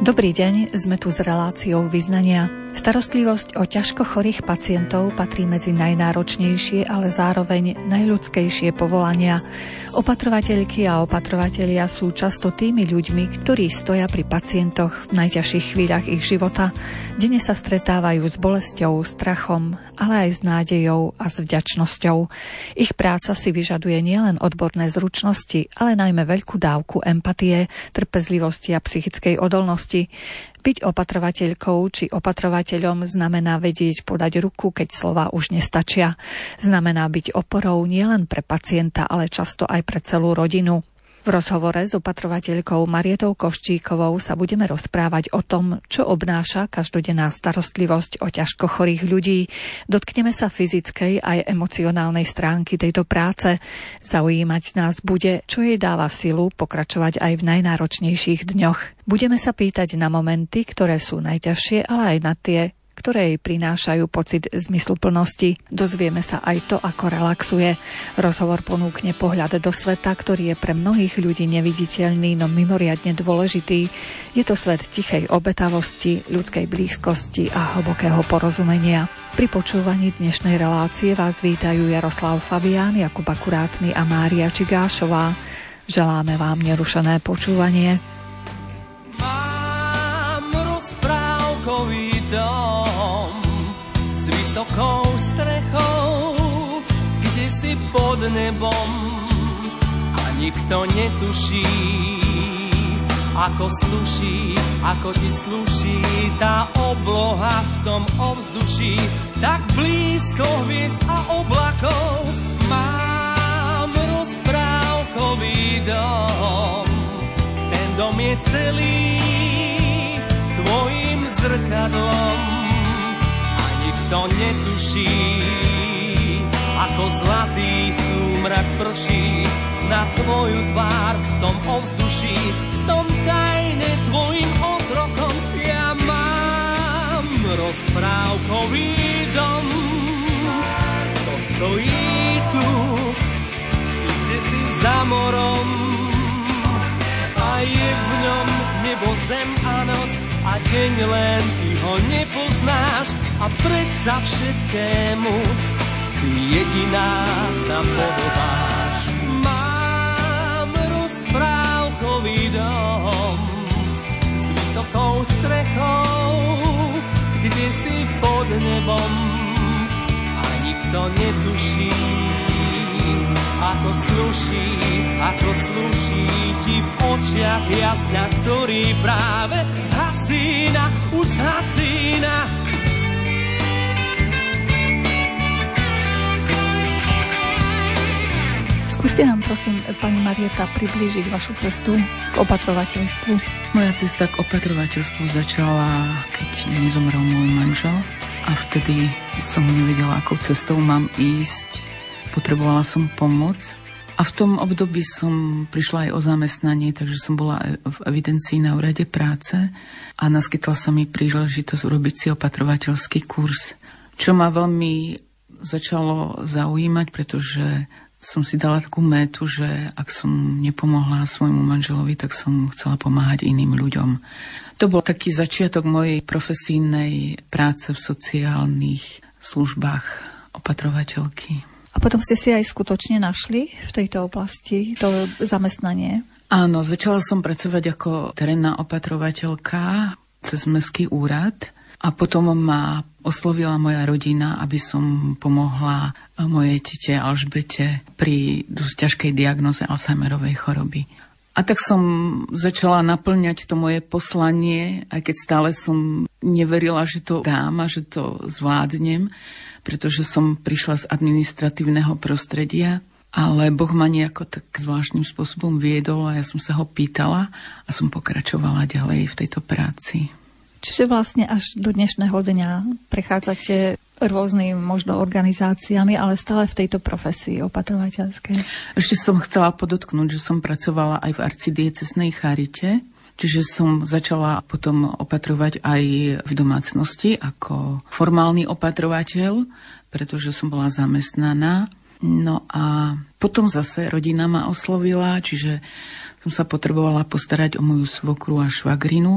Dobrý deň, sme tu s reláciou Vyznania. Starostlivosť o ťažko chorých pacientov patrí medzi najnáročnejšie, ale zároveň najľudskejšie povolania. Opatrovateľky a opatrovatelia sú často tými ľuďmi, ktorí stoja pri pacientoch v najťažších chvíľach ich života. Denne sa stretávajú s bolesťou, strachom, ale aj s nádejou a s vďačnosťou. Ich práca si vyžaduje nielen odborné zručnosti, ale najmä veľkú dávku empatie, trpezlivosti a psychickej odolnosti. Byť opatrovateľkou či opatrovateľom znamená vedieť podať ruku, keď slová už nestačia. Znamená byť oporou nielen pre pacienta, ale často aj pre celú rodinu. V rozhovore s opatrovateľkou Marietou Koščíkovou sa budeme rozprávať o tom, čo obnáša každodenná starostlivosť o ťažko chorých ľudí. Dotkneme sa fyzickej aj emocionálnej stránky tejto práce. Zaujímať nás bude, čo jej dáva silu pokračovať aj v najnáročnejších dňoch. Budeme sa pýtať na momenty, ktoré sú najťažšie, ale aj na tie, ktoré jej prinášajú pocit zmysluplnosti. Dozvieme sa aj to, ako relaxuje. Rozhovor ponúkne pohľad do sveta, ktorý je pre mnohých ľudí neviditeľný, no mimoriadne dôležitý. Je to svet tichej obetavosti, ľudskej blízkosti a hlbokého porozumenia. Pri počúvaní dnešnej relácie vás vítajú Jaroslav Fabián, Jakub Akurátny a Mária Čigášová. Želáme vám nerušené počúvanie. Mám rozprávkový dom s vysokou strechou, kde si pod nebom a nikto netuší, ako sluší, ako ti sluší tá obloha v tom ovzduší, tak blízko hviezd a oblakov. Mám rozprávkový dom, ten dom je celý tvojim zrkadlom a nikto netuší, ako zlatý súmrak prší na tvoju tvár v tom ovzduší. Som tajne tvojim otrokom, ja mám rozprávkový dom. To stojí tu, kde si za morom a je v ňom nebo, zem a noc a deň, len ty ho nepoznáš a predsa všetkému ty jediná sa podobáš. Mám rozprávkový dom s vysokou strechou, kde si pod nebom a nikto netuší, ako sluší ti v očiach jasňa, ktorý práve zhasína, už zhasína. Skúste nám, prosím, pani Marieta, priblížiť vašu cestu k opatrovateľstvu. Moja cesta k opatrovateľstvu začala, keď nezomrel môj manžel a vtedy som nevedela, akou cestou mám ísť. Potrebovala som pomoc a v tom období som prišla aj o zamestnanie, takže som bola v evidencii na úrade práce a naskytla sa mi príležitosť urobiť si opatrovateľský kurz, čo ma veľmi začalo zaujímať, pretože som si dala takú métu, že ak som nepomohla svojmu manželovi, tak som chcela pomáhať iným ľuďom. To bol taký začiatok mojej profesijnej práce v sociálnych službách opatrovateľky. A potom ste si aj skutočne našli v tejto oblasti to zamestnanie? Áno, začala som pracovať ako terénna opatrovateľka cez mestský úrad a potom ma oslovila moja rodina, aby som pomohla mojej tete Alžbete pri dosť ťažkej diagnoze Alzheimerovej choroby. A tak som začala naplňať to moje poslanie, aj keď stále som neverila, že to dám a že to zvládnem, pretože som prišla z administratívneho prostredia, ale Boh ma nejako tak zvláštnym spôsobom viedol a ja som sa ho pýtala a som pokračovala ďalej v tejto práci. Čiže vlastne až do dnešného dňa prechádzate rôznymi možno organizáciami, ale stále v tejto profesii opatrovateľskej. Ešte som chcela podotknúť, že som pracovala aj v arcidieceznej charite, čiže som začala potom opatrovať aj v domácnosti ako formálny opatrovateľ, pretože som bola zamestnaná. No a potom zase rodina ma oslovila, čiže som sa potrebovala postarať o moju svokru a švagrinu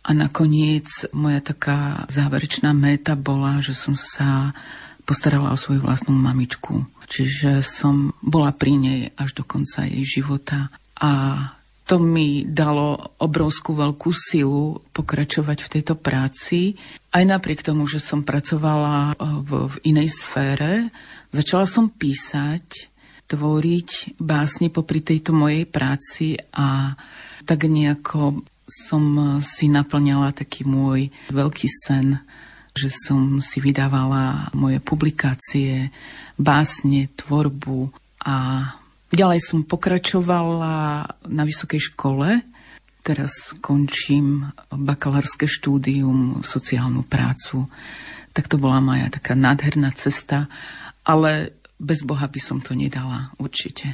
A nakoniec moja taká záverečná méta bola, že som sa postarala o svoju vlastnú mamičku. Čiže som bola pri nej až do konca jej života. A to mi dalo obrovskú veľkú silu pokračovať v tejto práci. Aj napriek tomu, že som pracovala v inej sfére, začala som písať, tvoriť básne popri tejto mojej práci a tak nejako som si naplňala taký môj veľký sen, že som si vydávala moje publikácie, básne, tvorbu a ďalej som pokračovala na vysokej škole. Teraz končím bakalárske štúdium, sociálnu prácu. Tak to bola moja taká nádherná cesta, ale bez Boha by som to nedala, určite.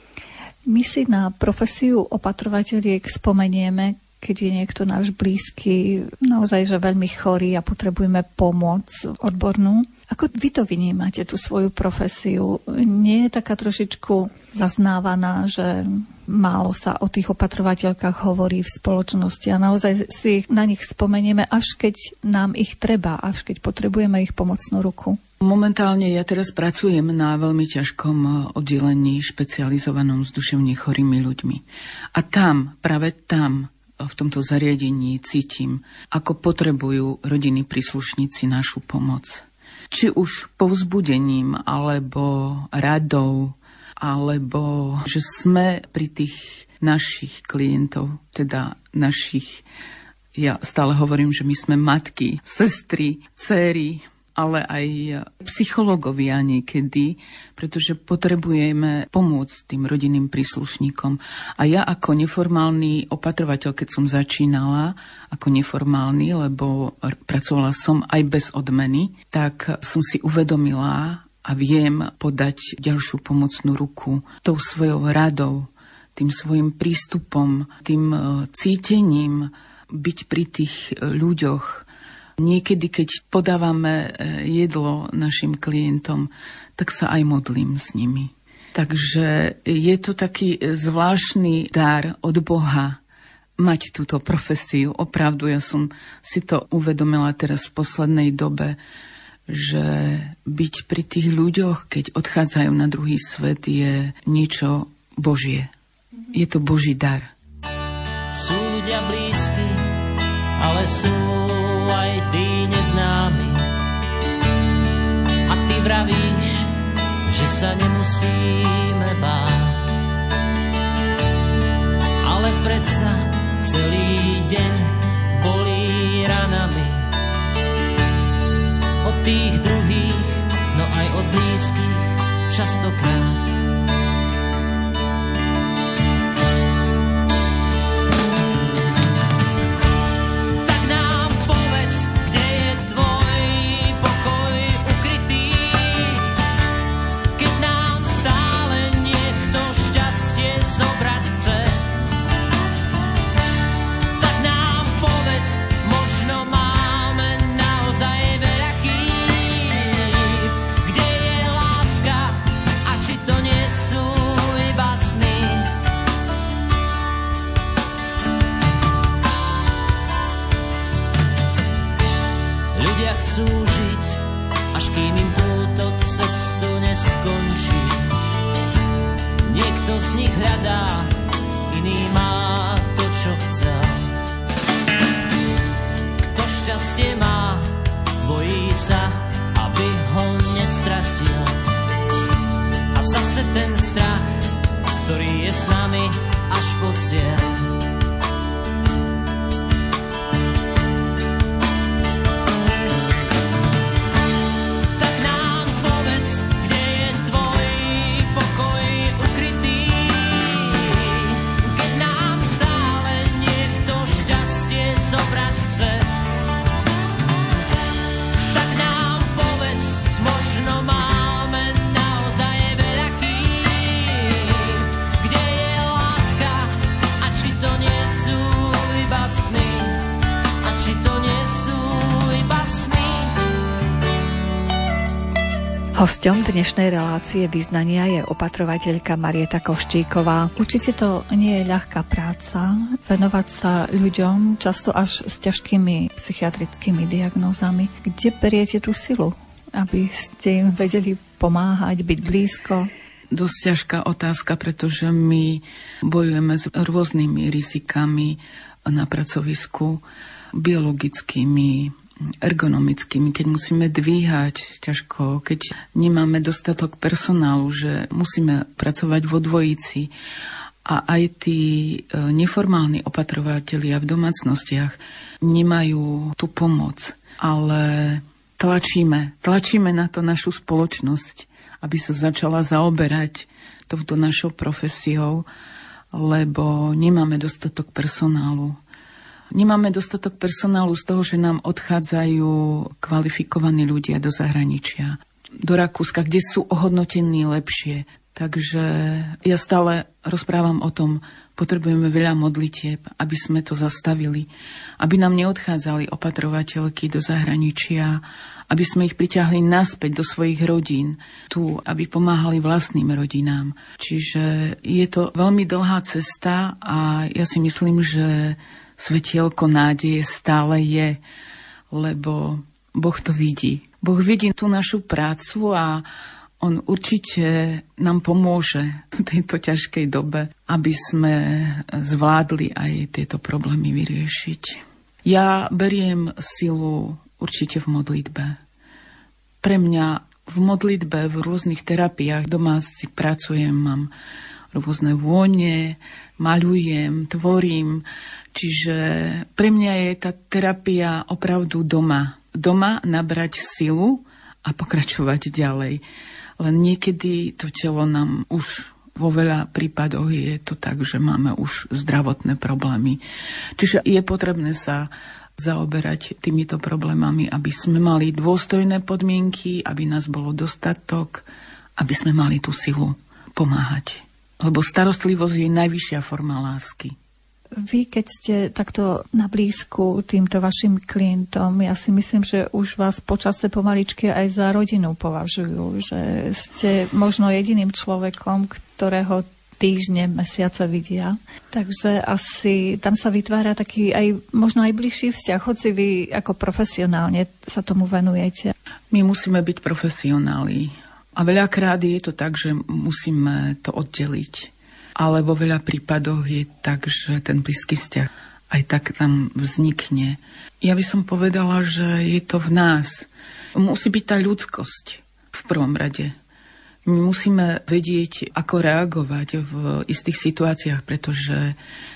My si na profesiu opatrovateľiek spomenieme, keď je niekto náš blízky, naozaj, že veľmi chorý a potrebujeme pomoc odbornú. Ako vy to vnímate, tú svoju profesiu? Nie je taká trošičku zaznávaná, že málo sa o tých opatrovateľkách hovorí v spoločnosti a naozaj si na nich spomenieme, až keď nám ich treba, až keď potrebujeme ich pomocnú ruku? Momentálne ja teraz pracujem na veľmi ťažkom oddelení špecializovanom s duševne chorými ľuďmi. A tam, práve tam, v tomto zariadení cítim, ako potrebujú rodinní príslušníci našu pomoc. Či už povzbudením, alebo radou, alebo že sme pri tých našich klientov, teda našich, ja stále hovorím, že my sme matky, sestry, dcéry, ale aj psychológovia niekedy, pretože potrebujeme pomôcť tým rodinným príslušníkom. A ja ako neformálny opatrovateľ, keď som začínala ako neformálny, lebo pracovala som aj bez odmeny, tak som si uvedomila a viem podať ďalšiu pomocnú ruku tou svojou radou, tým svojim prístupom, tým cítením byť pri tých ľuďoch. Niekedy, keď podávame jedlo našim klientom, tak sa aj modlím s nimi. Takže je to taký zvláštny dar od Boha mať túto profesiu. Opravdu, ja som si to uvedomila teraz v poslednej dobe, že byť pri tých ľuďoch, keď odchádzajú na druhý svet, je niečo Božie. Je to Boží dar. Sú ľudia blízky, ale sú aj tí neznámi. A ty vravíš, že sa nemusíme báť. Ale predsa celý deň bolí ranami. Od tých druhých, no aj od blízkych častokrát. Z nich hľadá, iný má to, čo chcel. Kto šťastie má, bojí sa, aby ho nestratil. A zase ten strach, ktorý je s nami až po cieľ. Či Hosťom dnešnej relácie Vyznania je opatrovateľka Marieta Koščíková. Určite to nie je ľahká práca, venovať sa ľuďom často až s ťažkými psychiatrickými diagnózami. Kde beriete tú silu, aby ste im vedeli pomáhať, byť blízko? Dosť ťažká otázka, pretože my bojujeme s rôznymi rizikami na pracovisku, biologickými, ergonomickými, keď musíme dvíhať ťažko, keď nemáme dostatok personálu, že musíme pracovať vo dvojici. A aj tí neformálni opatrovatelia v domácnostiach nemajú tú pomoc. Ale tlačíme na to našu spoločnosť, aby sa začala zaoberať touto našou profesiou, lebo nemáme dostatok personálu. Nemáme dostatok personálu z toho, že nám odchádzajú kvalifikovaní ľudia do zahraničia, do Rakúska, kde sú ohodnotení lepšie. Takže ja stále rozprávam o tom, potrebujeme veľa modlitieb, aby sme to zastavili, aby nám neodchádzali opatrovateľky do zahraničia, aby sme ich priťahli naspäť do svojich rodín, tu, aby pomáhali vlastným rodinám. Čiže je to veľmi dlhá cesta a ja si myslím, že svetielko nádeje stále je, lebo Boh to vidí. Boh vidí tú našu prácu a on určite nám pomôže v tejto ťažkej dobe, aby sme zvládli aj tieto problémy vyriešiť. Ja beriem silu určite v modlitbe. Pre mňa v modlitbe, v rôznych terapiách, doma si pracujem, mám rôzne vône, maľujem, tvorím. Čiže pre mňa je tá terapia opravdu doma. Doma nabrať silu a pokračovať ďalej. Len niekedy to telo nám už vo veľa prípadoch je to tak, že máme už zdravotné problémy. Čiže je potrebné sa zaoberať týmito problémami, aby sme mali dôstojné podmienky, aby nás bolo dostatok, aby sme mali tú silu pomáhať. Lebo starostlivosť je najvyššia forma lásky. Vy, keď ste takto na blízku týmto vašim klientom, ja si myslím, že už vás počase pomaličky aj za rodinu považujú, že ste možno jediným človekom, ktorého týždne, mesiace vidia. Takže asi tam sa vytvára taký aj možno aj bližší vzťah, hoci vy ako profesionálne sa tomu venujete. My musíme byť profesionáli. A veľakrát je to tak, že musíme to oddeliť. Ale vo veľa prípadoch je tak, že ten blízky vzťah aj tak tam vznikne. Ja by som povedala, že je to v nás. Musí byť tá ľudskosť v prvom rade. My musíme vedieť, ako reagovať v istých situáciách, pretože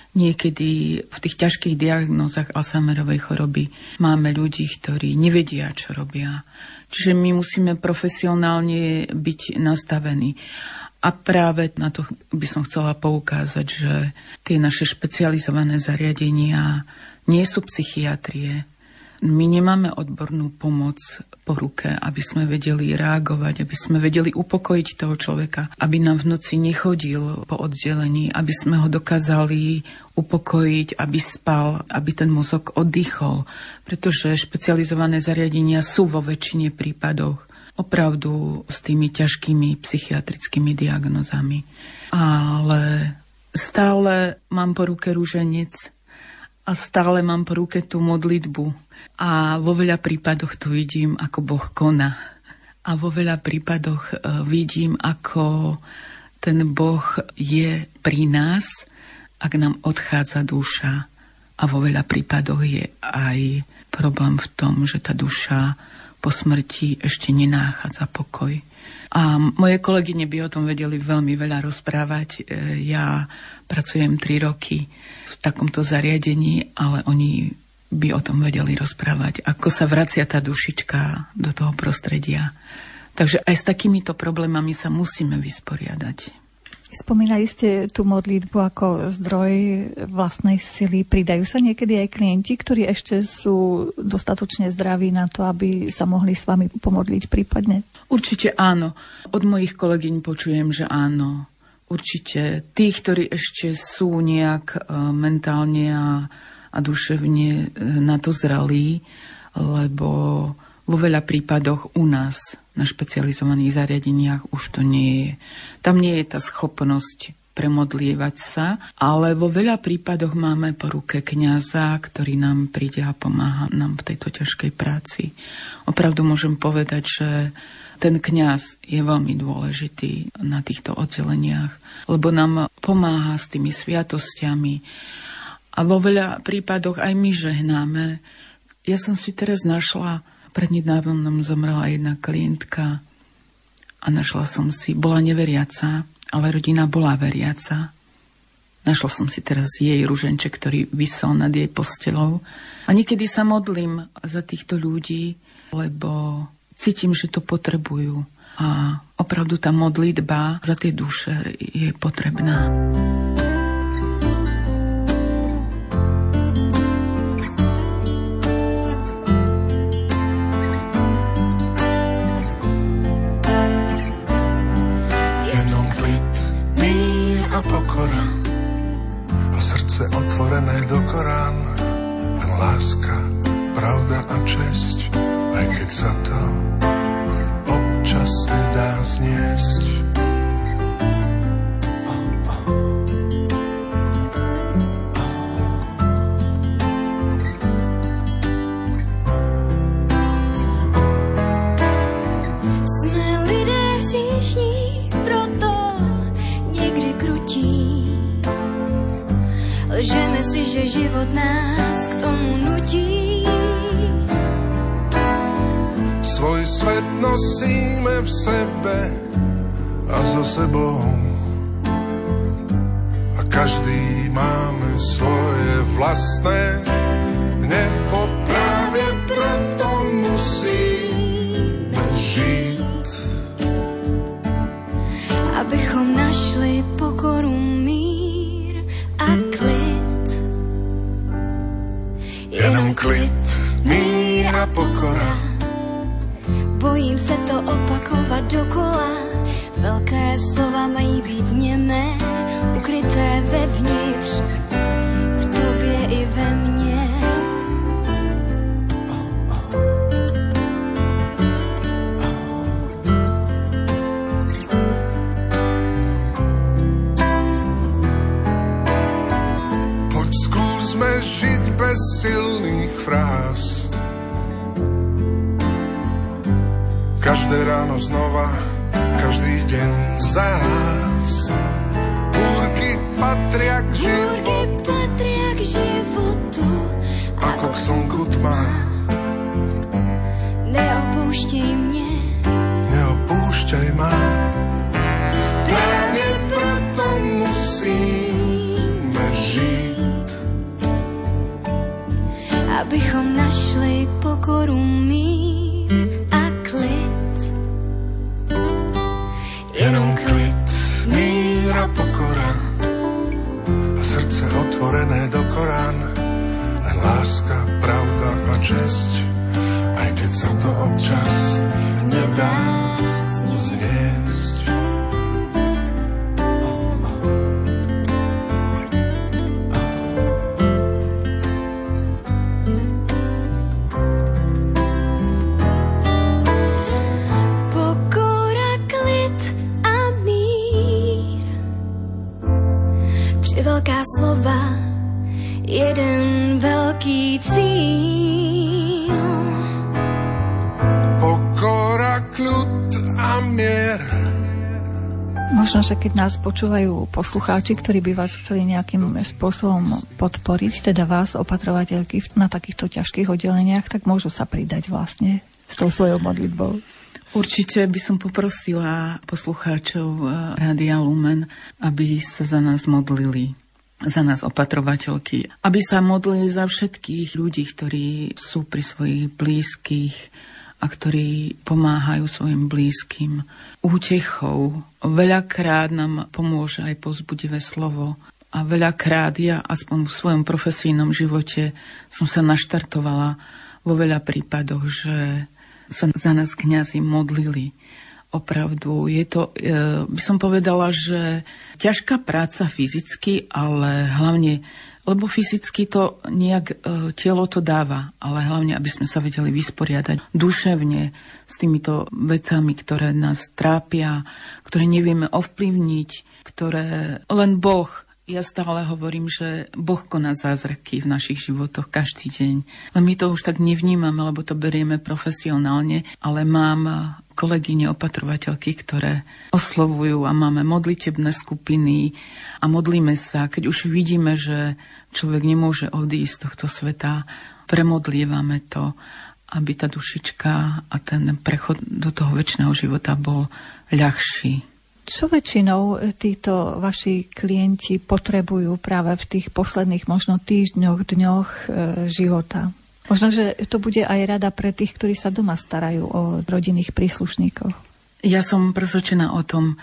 niekedy v tých ťažkých diagnózach Alzheimerovej choroby máme ľudí, ktorí nevedia, čo robia. Čiže my musíme profesionálne byť nastavení. A práve na to by som chcela poukázať, že tie naše špecializované zariadenia nie sú psychiatrie. My nemáme odbornú pomoc po ruke, aby sme vedeli reagovať, aby sme vedeli upokojiť toho človeka, aby nám v noci nechodil po oddelení, aby sme ho dokázali upokojiť, aby spal, aby ten mozog oddychol. Pretože špecializované zariadenia sú vo väčšine prípadoch opravdu s tými ťažkými psychiatrickými diagnózami. Ale stále mám po ruke ruženec a stále mám po ruke tú modlitbu. A vo veľa prípadoch to vidím, ako Boh koná. A vo veľa prípadoch vidím, ako ten Boh je pri nás, ak nám odchádza duša. A vo veľa prípadoch je aj problém v tom, že tá duša po smrti ešte nenachádza pokoj. A moje kolegyne by o tom vedeli veľmi veľa rozprávať. Ja pracujem 3 roky v takomto zariadení, ale oni by o tom vedeli rozprávať, ako sa vracia tá dušička do toho prostredia. Takže aj s takýmito problémami sa musíme vysporiadať. Spomínali ste tú modlitbu ako zdroj vlastnej sily. Pridajú sa niekedy aj klienti, ktorí ešte sú dostatočne zdraví na to, aby sa mohli s vami pomodliť prípadne? Určite áno. Od mojich kolegyň počujem, že áno. Určite tí, ktorí ešte sú nejak mentálne a duševne na to zralí, lebo vo veľa prípadoch u nás na špecializovaných zariadeniach už to nie je. Tam nie je tá schopnosť premodlievať sa, ale vo veľa prípadoch máme po ruke kňaza, ktorý nám príde a pomáha nám v tejto ťažkej práci. Opravdu môžem povedať, že ten kňaz je veľmi dôležitý na týchto oddeleniach, lebo nám pomáha s tými sviatosťami a vo veľa prípadoch aj my žehnáme. Ja som si teraz našla, prednedávnom nám zomrela jedna klientka a našla som si, bola neveriaca, ale rodina bola veriaca. Našla som si teraz jej ruženček, ktorý visel nad jej postelou. A niekedy sa modlím za týchto ľudí, lebo cítim, že to potrebujú. A opravdu tá modlitba za tie duše je potrebná. Pokora a srdce otvorené do Korán, len láska, pravda a česť, aj keď sa to občas nedá zniesť. Sme lidé hříšní, proto někdy krutí. Lžeme si, že život nás k tomu nutí. Svoj svet nosíme v sebe a za sebou. A každý máme svoje vlastné nebo, právě proto musíme žít. Abychom našli pokoru, mír a klid. Jenom klid, mír a pokora. Bojím se to opakovat dokola. Velké slova mají být němé, ukryté vevnitř, v tobě i ve mně. Poď skúsme žiť bez silných fráz. Každé ráno znova, každý deň zás. Búrky patria k životu, ako k slnku tma. Neopouštěj mě, Neopúšťaj ma. Právě proto musíme žít. abychom našli pokoru, mír a klid. Jenom klid, mír a pokora a srdce otvorené do Korán. Len láska, pravda a česť, aj keď sa to občas nedá zniesť. Pokora, klid a mír. Tři velká slova, jeden velký cíl. Pokora, kľud a mier. Možno, že keď nás počúvajú poslucháči, ktorí by vás chceli nejakým spôsobom podporiť, teda vás, opatrovateľky, na takýchto ťažkých oddeleniach, tak môžu sa pridať vlastne s tou svojou modlitbou. Určite by som poprosila poslucháčov Rádia Lumen, aby sa za nás modlili, za nás opatrovateľky, aby sa modlili za všetkých ľudí, ktorí sú pri svojich blízkych a ktorí pomáhajú svojim blízkym útechou. Veľakrát nám pomôže aj povzbudivé slovo a veľakrát ja aspoň v svojom profesijnom živote som sa naštartovala vo veľa prípadoch, že sa za nás kňazi modlili. Opravdu, je to, by som povedala, že ťažká práca fyzicky, ale hlavne Lebo fyzicky to nejak telo to dáva, ale hlavne, aby sme sa vedeli vysporiadať duševne s týmito vecami, ktoré nás trápia, ktoré nevieme ovplyvniť, ktoré len Boh. Ja stále hovorím, že Boh koná zázraky v našich životoch každý deň. Ale my to už tak nevnímame, lebo to berieme profesionálne, ale mám kolegyne opatrovateľky, ktoré oslovujú a máme modlitebné skupiny a modlíme sa. Keď už vidíme, že človek nemôže odísť z tohto sveta, premodlievame to, aby tá dušička a ten prechod do toho večného života bol ľahší. Čo väčšinou títo vaši klienti potrebujú práve v tých posledných možno týždňoch, dňoch života? Možno, že to bude aj rada pre tých, ktorí sa doma starajú o rodinných príslušníkov. Ja som presvedčená o tom,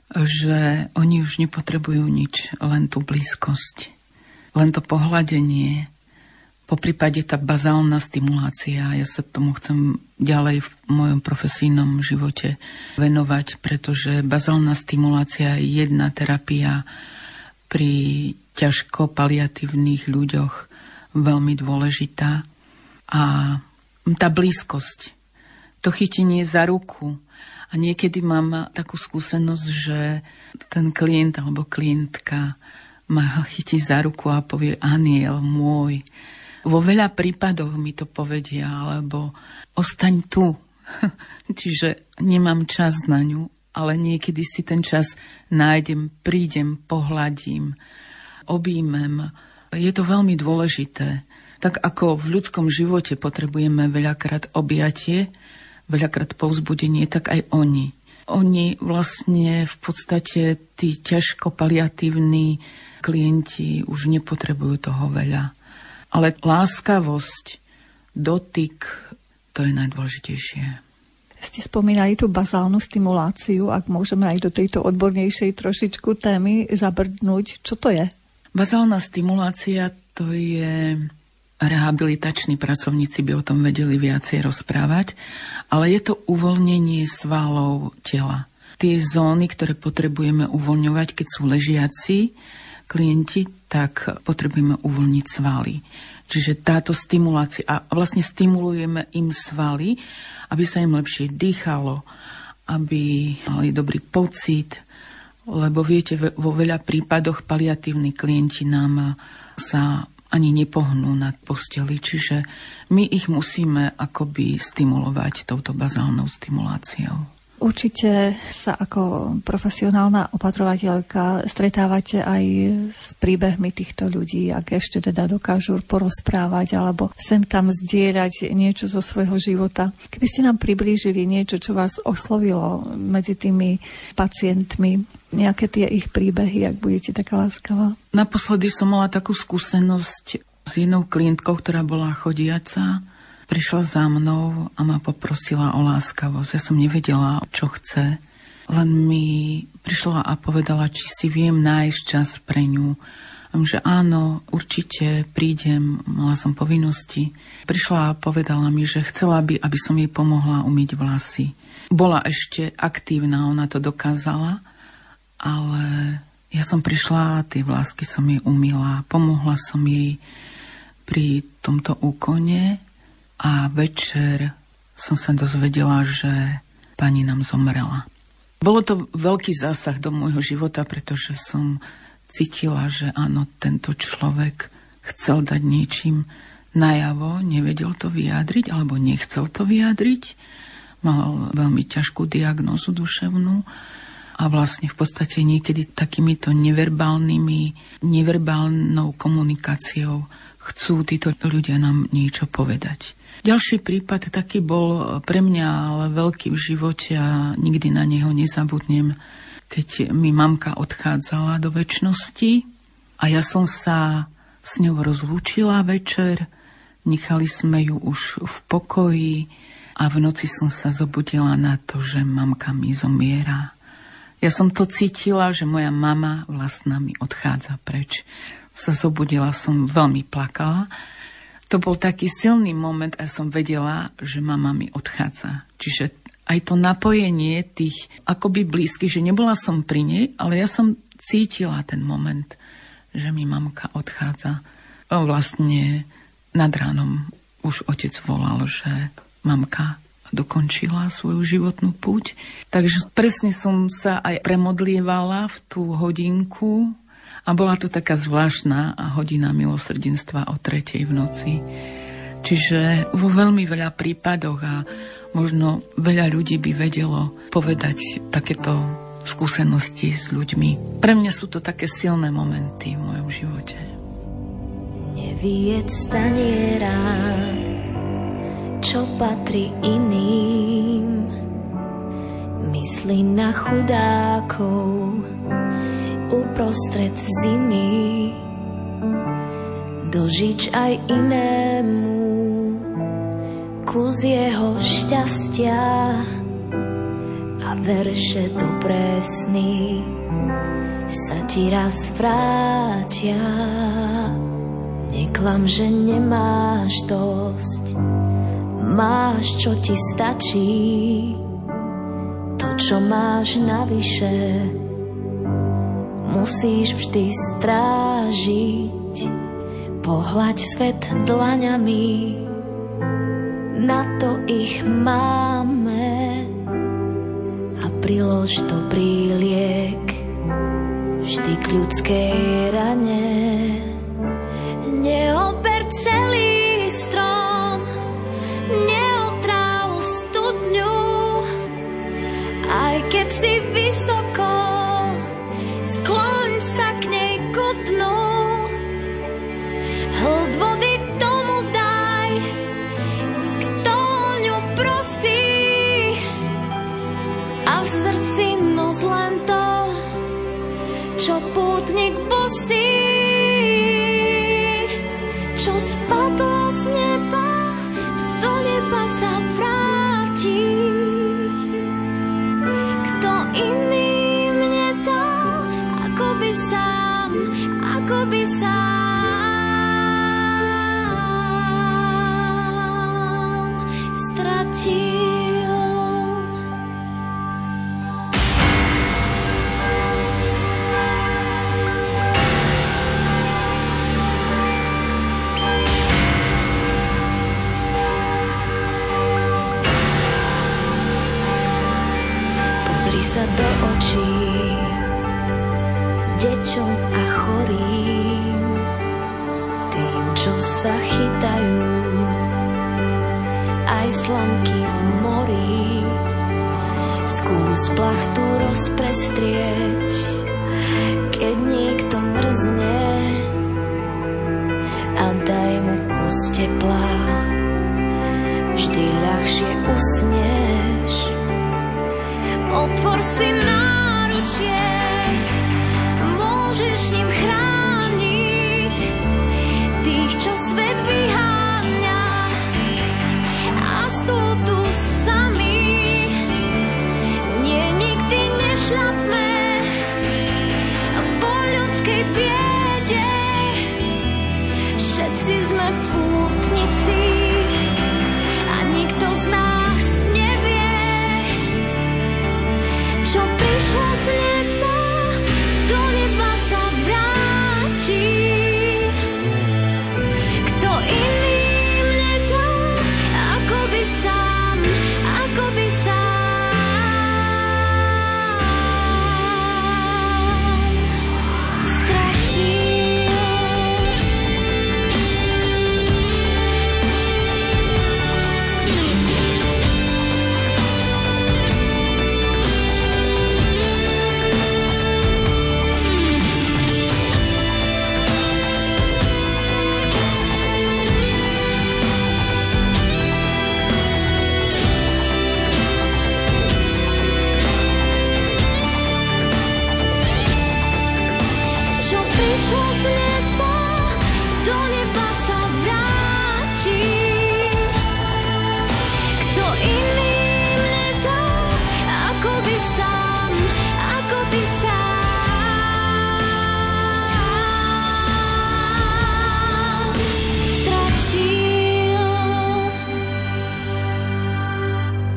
že oni už nepotrebujú nič, len tú blízkosť, len to pohľadenie, poprípade tá bazálna stimulácia. Ja sa tomu chcem ďalej v mojom profesijnom živote venovať, pretože bazálna stimulácia je jedna terapia pri ťažko paliatívnych ľuďoch veľmi dôležitá. A tá blízkosť, to chytenie za ruku. A niekedy mám takú skúsenosť, že ten klient alebo klientka ma chytí za ruku a povie: aniel môj. Vo veľa prípadoch mi to povedia, alebo ostaň tu. Čiže nemám čas na ňu, ale niekedy si ten čas nájdem, prídem, pohľadím, objímem. Je to veľmi dôležité. Tak ako v ľudskom živote potrebujeme veľakrát objatie, veľakrát povzbudenie, tak aj oni. Oni vlastne v podstate, tí ťažko paliatívni klienti už nepotrebujú toho veľa. Ale láskavosť, dotyk, to je najdôležitejšie. Ste spomínali tú bazálnu stimuláciu, ak môžeme aj do tejto odbornejšej trošičku témy zabrdnúť. Čo to je? Bazálna stimulácia, to je... Rehabilitační pracovníci by o tom vedeli viacej rozprávať, ale je to uvoľnenie svalov tela. Tie zóny, ktoré potrebujeme uvoľňovať, keď sú ležiaci klienti, tak potrebujeme uvoľniť svaly. Čiže táto stimulácia, a vlastne stimulujeme im svaly, aby sa im lepšie dýchalo, aby mali dobrý pocit, lebo viete, vo veľa prípadoch paliatívni klienti nám sa ani nepohnú nad posteli, čiže my ich musíme akoby stimulovať touto bazálnou stimuláciou. Určite sa ako profesionálna opatrovateľka stretávate aj s príbehmi týchto ľudí, ak ešte teda dokážu porozprávať alebo sem tam zdieľať niečo zo svojho života. Keby ste nám priblížili niečo, čo vás oslovilo medzi tými pacientmi, nejaké tie ich príbehy, ak budete taká láskavá. Naposledy som mala takú skúsenosť s jednou klientkou, ktorá bola chodiaca. Prišla za mnou a ma poprosila o láskavosť. Ja som nevedela, čo chce. Len mi prišla a povedala, či si viem nájsť čas pre ňu. A že áno, určite prídem, mala som povinnosti. Prišla a povedala mi, že chcela by, aby som jej pomohla umyť vlasy. Bola ešte aktívna, ona to dokázala, ale ja som prišla a tie vlásky som jej umyla. Pomohla som jej pri tomto úkone. A večer som sa dozvedela, že pani nám zomrela. Bolo to veľký zásah do môjho života, pretože som cítila, že áno, tento človek chcel dať niečím najavo, nevedel to vyjadriť alebo nechcel to vyjadriť. Mal veľmi ťažkú diagnózu duševnú a vlastne v podstate niekedy takýmito neverbálnou komunikáciou chcú títo ľudia nám niečo povedať. Ďalší prípad taký bol pre mňa ale veľký v živote a nikdy na neho nezabudnem, keď mi mamka odchádzala do večnosti a ja som sa s ňou rozlúčila večer, nechali sme ju už v pokoji a v noci som sa zobudila na to, že mamka mi zomiera. Ja som to cítila, že moja mama vlastná mi odchádza preč. Sa zobudila, som veľmi plakala. To bol taký silný moment a som vedela, že mama mi odchádza. Čiže aj to napojenie tých akoby blízkych, že nebola som pri nej, ale ja som cítila ten moment, že mi mamka odchádza. Vlastne nad ránom už otec volal, že mamka dokončila svoju životnú púť. Takže presne som sa aj premodlievala v tú hodinku a bola to taká zvláštna hodina milosrdenstva o 3:00 v noci. Čiže vo veľmi veľa prípadoch a možno veľa ľudí by vedelo povedať takéto skúsenosti s ľuďmi. Pre mňa sú to také silné momenty v mojom živote. Nevyjedz taniera, čo patrí iným. Myslí na chudákov uprostred zimy. Dožič aj inému kus jeho šťastia a verše dobré sny sa ti raz vrátia. Neklam, že nemáš dosť, máš, čo ti stačí. To, čo máš navyše, musíš vždy strážiť. Pohľaď svet dlaňami, na to ich máme. A prilož dobrý liek vždy k ľudskej rane. Neober celý strom, neotráv studňu, aj keď si vysoko, skloň sa k nej ku dnu. Hĺd vody tomu daj, kto ňu prosí, a v srdci nos len to, čo pútnik bosí. Čo spadlo z neba, do neba sa vráti. Kto iný mne dal, ako by sám stratil. Pozri sa do očí deťom a chorým, tým, čo sa chytajú aj slamky v mori. Skús plachtu rozprestrieť, keď niekto mrzne, a daj mu kus tepla, vždy ľahšie usneš. Otvor si náručie, môžeš ním chrániť tých, čo svet vyháňa a sú tu sami. Nie, nikdy nešľapme po ľudskej biede, všetci sme pútnici a nikto z nás nevie, čo prišlo z neba, do neba sa vráti.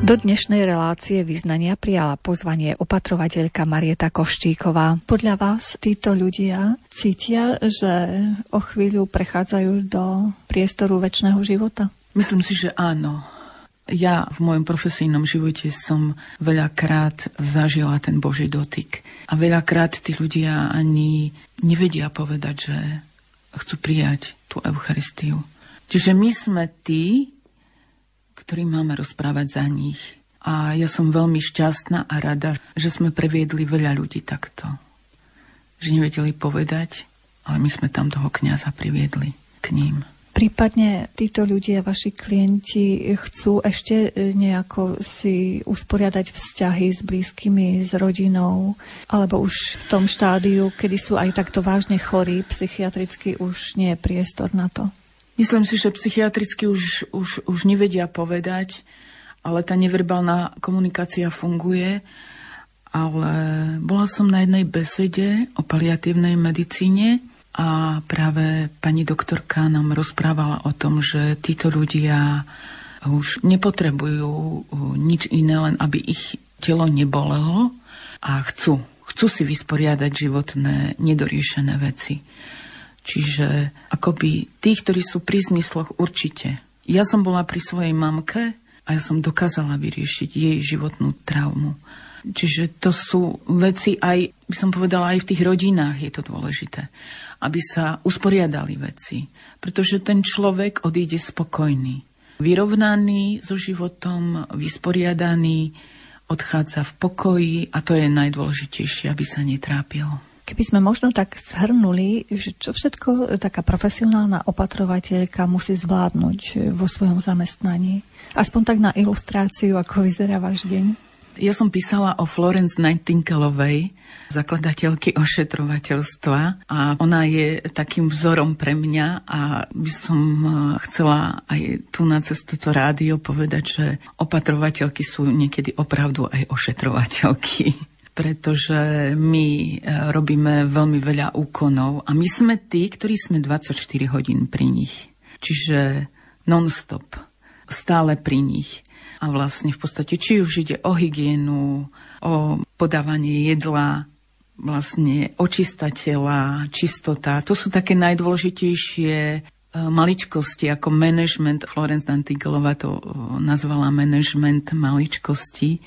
Do dnešnej relácie vyznania prijala pozvanie opatrovateľka Marieta Koščíková. Podľa vás títo ľudia cítia, že o chvíľu prechádzajú do priestoru večného života? Myslím si, že áno. Ja v mojom profesijnom živote som veľakrát zažila ten Boží dotyk. A veľakrát tí ľudia ani nevedia povedať, že chcú prijať tú Eucharistiu. Čiže my sme tí, ktorí máme rozprávať za nich. A ja som veľmi šťastná a rada, že sme previedli veľa ľudí takto. Že nevedeli povedať, ale my sme tam toho kňaza priviedli k ním. Prípadne títo ľudia, vaši klienti, chcú ešte nejako si usporiadať vzťahy s blízkymi, s rodinou, alebo už v tom štádiu, kedy sú aj takto vážne chorí, psychiatricky už nie je priestor na to? Myslím si, že psychiatricky už nevedia povedať, ale tá neverbálna komunikácia funguje. Ale bola som na jednej besede o paliatívnej medicíne a práve pani doktorka nám rozprávala o tom, že títo ľudia už nepotrebujú nič iné, len aby ich telo nebolelo a chcú si vysporiadať životné nedoriešené veci. Čiže akoby tí, ktorí sú pri zmysloch, určite. Ja som bola pri svojej mamke a ja som dokázala vyriešiť jej životnú traumu. Čiže to sú veci aj, by som povedala, aj v tých rodinách je to dôležité, aby sa usporiadali veci. Pretože ten človek odíde spokojný, vyrovnaný so životom, vysporiadaný, odchádza v pokoji a to je najdôležitejšie, aby sa netrápil. Keby sme možno tak zhrnuli, že čo všetko taká profesionálna opatrovateľka musí zvládnuť vo svojom zamestnaní. Aspoň tak na ilustráciu, ako vyzerá váš deň. Ja som písala o Florence Nightingaleovej, zakladateľky ošetrovateľstva a ona je takým vzorom pre mňa a by som chcela aj tu na cez toto rádio povedať, že opatrovateľky sú niekedy opravdu aj ošetrovateľky. Pretože my robíme veľmi veľa úkonov a my sme tí, ktorí sme 24 hodín pri nich. Čiže non-stop, stále pri nich. A vlastne v podstate, či už ide o hygienu, o podávanie jedla, vlastne očista tela, čistota, to sú také najdôležitejšie maličkosti ako management. Florence Nightingaleová to nazvala management maličkosti.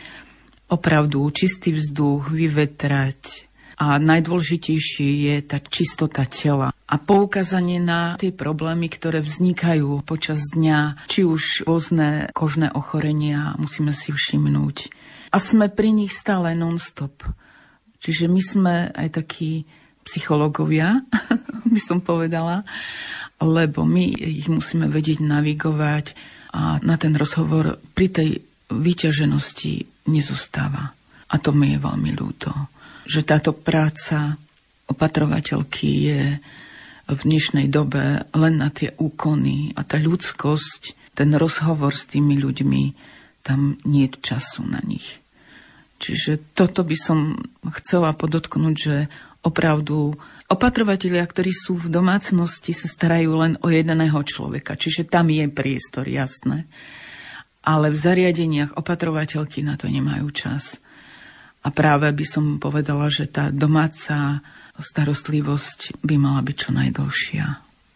Opravdu čistý vzduch, vyvetrať a najdôležitejšie je tá čistota tela a poukázanie na tie problémy, ktoré vznikajú počas dňa, či už rôzne kožné ochorenia, musíme si všimnúť. A sme pri nich stále non-stop. Čiže my sme aj takí psychológovia, by som povedala, lebo my ich musíme vedieť navigovať a na ten rozhovor pri tej vyťaženosti nezostáva. A to mi je veľmi ľúto, že táto práca opatrovateľky je v dnešnej dobe len na tie úkony a tá ľudskosť, ten rozhovor s tými ľuďmi, tam nie je času na nich. Čiže toto by som chcela podotknúť, že opravdu opatrovatelia, ktorí sú v domácnosti, sa starajú len o jedného človeka. Čiže tam je priestor, jasné. Ale v zariadeniach opatrovateľky na to nemajú čas. A práve by som povedala, že tá domáca starostlivosť by mala byť čo najdlhšia.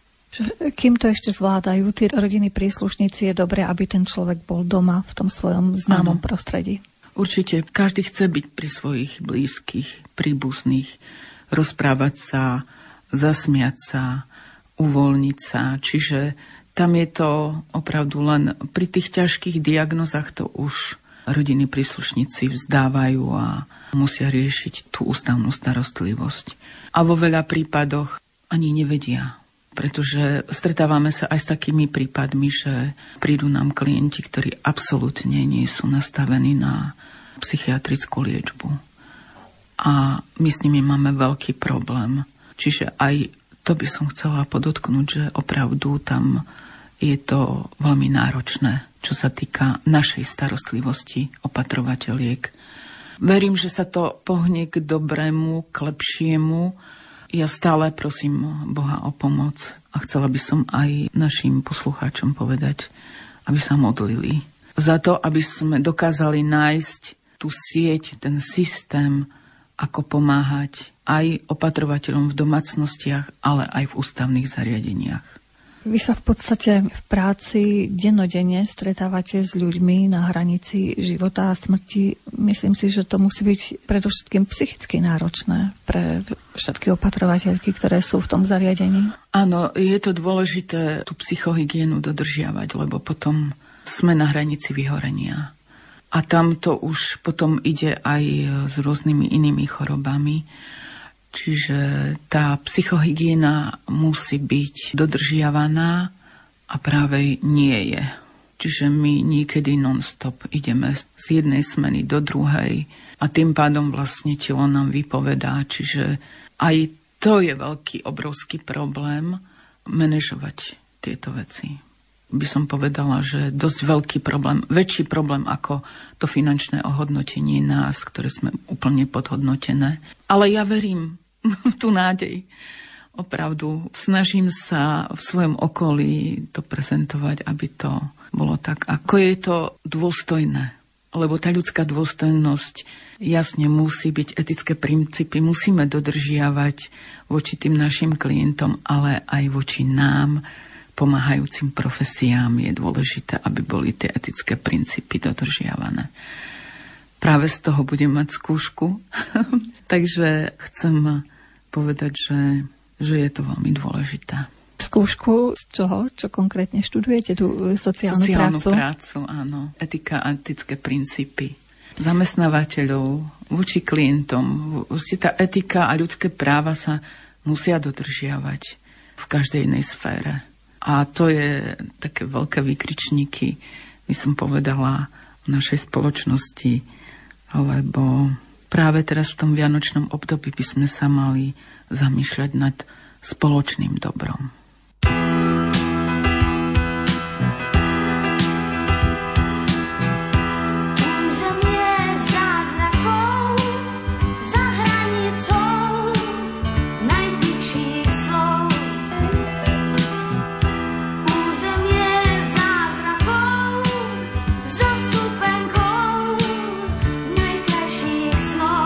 Kým to ešte zvládajú, tí rodinní príslušníci, je dobré, aby ten človek bol doma v tom svojom známom prostredí. Určite. Každý chce byť pri svojich blízkych, príbuzných, rozprávať sa, zasmiať sa, uvoľniť sa. Čiže tam je to opravdu len pri tých ťažkých diagnozách to už rodinní príslušníci vzdávajú a musia riešiť tú ústavnú starostlivosť. A vo veľa prípadoch ani nevedia, pretože stretávame sa aj s takými prípadmi, že prídu nám klienti, ktorí absolútne nie sú nastavení na psychiatrickú liečbu. A my s nimi máme veľký problém. Čiže aj to by som chcela podotknúť, že opravdu tam je to veľmi náročné, čo sa týka našej starostlivosti opatrovateľiek. Verím, že sa to pohne k dobrému, k lepšiemu. Ja stále prosím Boha o pomoc a chcela by som aj našim poslucháčom povedať, aby sa modlili za to, aby sme dokázali nájsť tú sieť, ten systém, ako pomáhať aj opatrovateľom v domácnostiach, ale aj v ústavných zariadeniach. Vy sa v podstate v práci dennodenne stretávate s ľuďmi na hranici života a smrti. Myslím si, že to musí byť predovšetkým psychicky náročné pre všetky opatrovateľky, ktoré sú v tom zariadení. Áno, je to dôležité tú psychohygienu dodržiavať, lebo potom sme na hranici vyhorenia. A tam to už potom ide aj s rôznymi inými chorobami. Čiže tá psychohygiena musí byť dodržiavaná a práve nie je. Čiže my niekedy non-stop ideme z jednej smeny do druhej a tým pádom vlastne telo nám vypovedá. Čiže aj to je veľký, obrovský problém manažovať tieto veci. By som povedala, že dosť veľký problém, väčší problém ako to finančné ohodnotenie nás, ktoré sme úplne podhodnotené. Ale ja verím v tú nádej. Opravdu snažím sa v svojom okolí to prezentovať, aby to bolo tak, ako je to dôstojné. Lebo tá ľudská dôstojnosť jasne musí byť, etické princípy musíme dodržiavať voči tým našim klientom, ale aj voči nám, pomáhajúcim profesiám je dôležité, aby boli tie etické princípy dodržiavané. Práve z toho budem mať skúšku, takže chcem povedať, že je to veľmi dôležité. Skúšku z čoho? Čo konkrétne študujete? Tú sociálnu prácu, áno. Etika a etické princípy zamestnávateľov voči klientom. Tá etika a ľudské práva sa musia dodržiavať v každej inej sfére. A to je také veľké výkričníky, by som povedala, v našej spoločnosti, lebo práve teraz v tom vianočnom období by sme sa mali zamýšľať nad spoločným dobrom.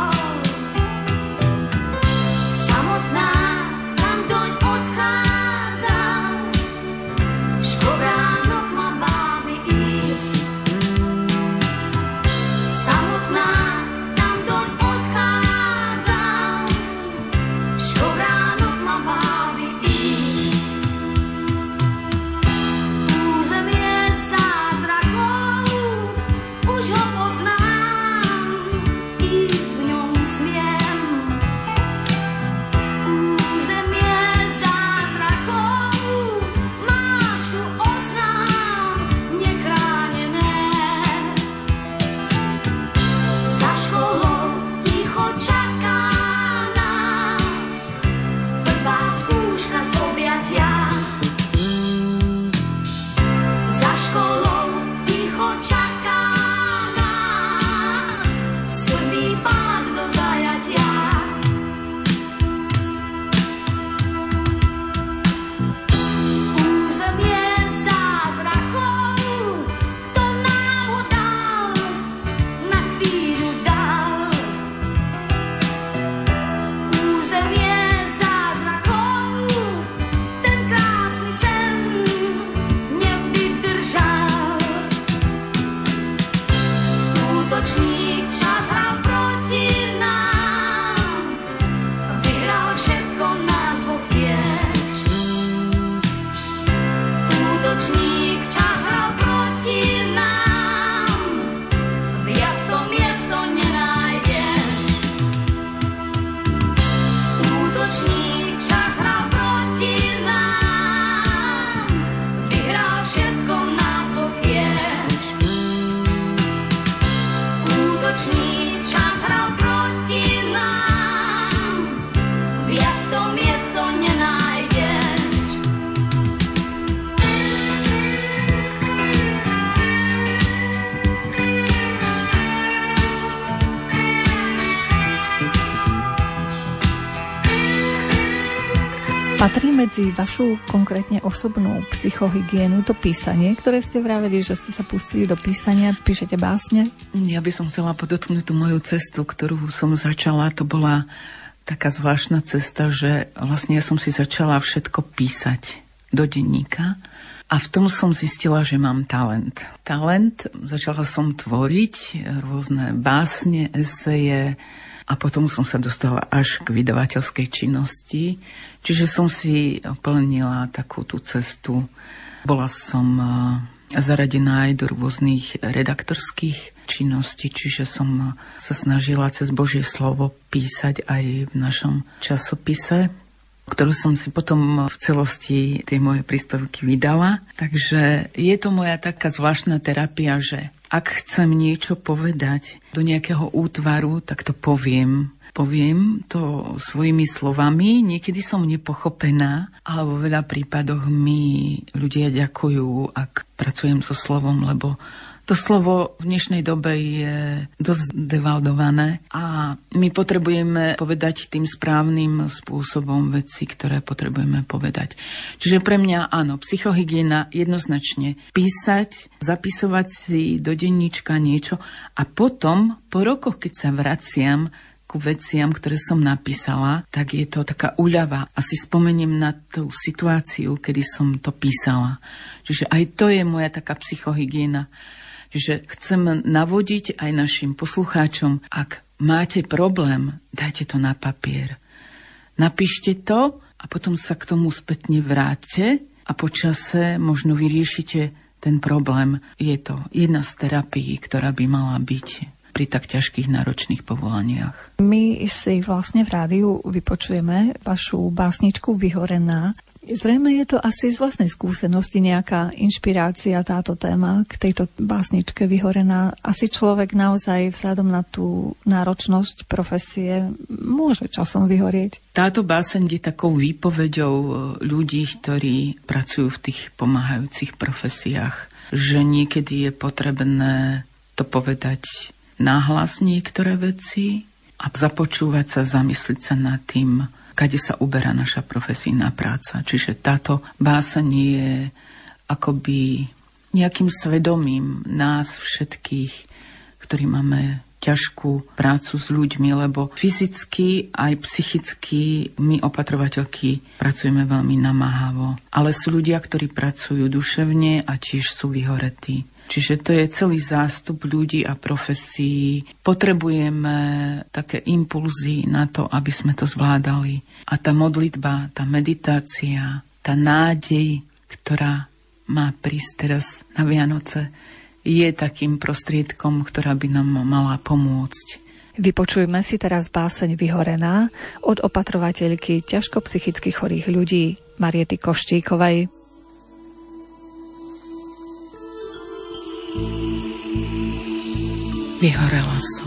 Samotná tam doň odchádza. Patrí medzi vašu konkrétne osobnú psychohygienu to písanie, ktoré ste vraveli, že ste sa pustili do písania, píšete básne? Ja by som chcela podotknúť tú moju cestu, ktorú som začala. To bola taká zvláštna cesta, že vlastne ja som si začala všetko písať do denníka a v tom som zistila, že mám talent. Začala som tvoriť rôzne básne, eseje a potom som sa dostala až k vydavateľskej činnosti. Čiže som si plnila takú tú cestu. Bola som zaradená aj do rôznych redaktorských činností, čiže som sa snažila cez Božie slovo písať aj v našom časopise, ktorú som si potom v celosti tej moje príspevky vydala. Takže je to moja taká zvláštna terapia, že ak chcem niečo povedať do nejakého útvaru, tak to poviem. Poviem to svojimi slovami. Niekedy som nepochopená, ale vo veľa prípadoch mi ľudia ďakujú, ak pracujem so slovom, lebo to slovo v dnešnej dobe je dosť devaldované a my potrebujeme povedať tým správnym spôsobom veci, ktoré potrebujeme povedať. Čiže pre mňa áno, psychohygiena jednoznačne písať, zapisovať si do denníčka niečo a potom po rokoch, keď sa vraciam ku veciam, ktoré som napísala, tak je to taká úľava. Asi spomeniem na tú situáciu, kedy som to písala. Čiže aj to je moja taká psychohygiena. Čiže chcem navodiť aj našim poslucháčom, ak máte problém, dajte to na papier. Napíšte to a potom sa k tomu spätne vráťte a po čase možno vyriešite ten problém. Je to jedna z terapií, ktorá by mala byť pri tak ťažkých náročných povolaniach. My si vlastne v rádiu vypočujeme vašu básničku Vyhorená. Zrejme je to asi z vlastnej skúsenosti nejaká inšpirácia táto téma k tejto básničke Vyhorená. Asi človek naozaj vzhľadom na tú náročnosť profesie môže časom vyhorieť. Táto báseň je takou výpoveďou ľudí, ktorí pracujú v tých pomáhajúcich profesiách, že niekedy je potrebné to povedať nahlas niektoré veci a započúvať sa, zamysliť sa nad tým, kade sa uberá naša profesijná práca. Čiže táto báseň je akoby nejakým svedomím nás všetkých, ktorí máme ťažkú prácu s ľuďmi, lebo fyzicky aj psychicky my opatrovateľky pracujeme veľmi namáhavo. Ale sú ľudia, ktorí pracujú duševne a tiež sú vyhoretí. Čiže to je celý zástup ľudí a profesí. Potrebujeme také impulzy na to, aby sme to zvládali. A tá modlitba, tá meditácia, tá nádej, ktorá má prísť teraz na Vianoce, je takým prostriedkom, ktorá by nám mala pomôcť. Vypočujme si teraz báseň Vyhorená od opatrovateľky ťažko psychicky chorých ľudí Mariety Koštíkovej. Vyhorela som.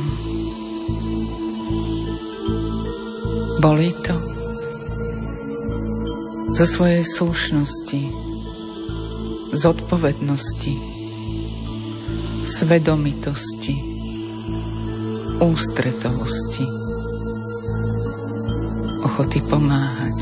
Bolí to? Zo svojej slušnosti, zodpovednosti, svedomitosti, ústretovosti, ochoty pomáhať,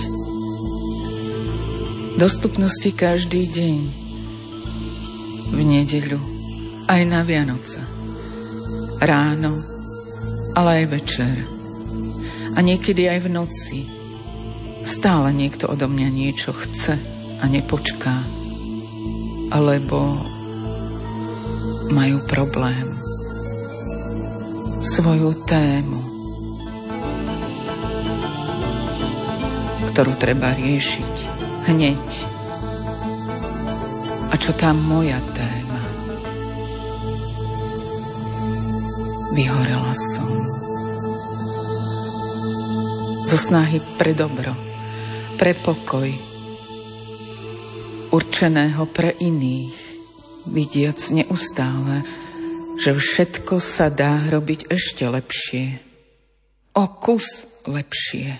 dostupnosti každý deň, v nedeľu, aj na Vianoce, ráno, ale aj večer a niekedy aj v noci. Stále niekto odo mňa niečo chce a nepočká, alebo majú problém, svoju tému, ktorú treba riešiť hneď. A čo tá moja téma? Vyhorela som. Zo snahy pre dobro, pre pokoj, určeného pre iných, vidiac neustále, že všetko sa dá robiť ešte lepšie, o kus lepšie.